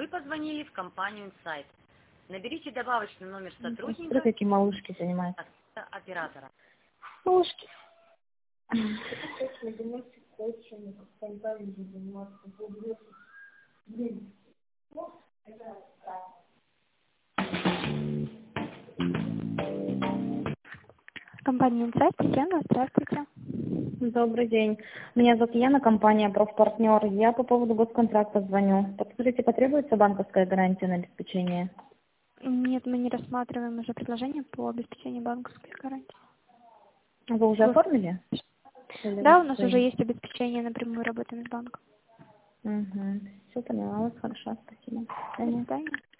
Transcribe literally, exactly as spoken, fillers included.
позвонили в компанию Insight. Наберите добавочный номер сотрудника. Смотри, какие малышки занимаются. Оператора. Малышки. Компания Insight, Татьяна, здравствуйте. Добрый день. Меня зовут Яна, компания «Профпартнер». Я по поводу госконтракта звоню. Подскажите, потребуется банковская гарантия на обеспечение? Нет, мы не рассматриваем уже предложение по обеспечению банковской гарантии. Вы уже Вы- оформили? Или Да, вы у нас свои? уже есть обеспечение, напрямую работаем с банком. Угу. Все поняла, хорошо, спасибо. До До свидания. свидания.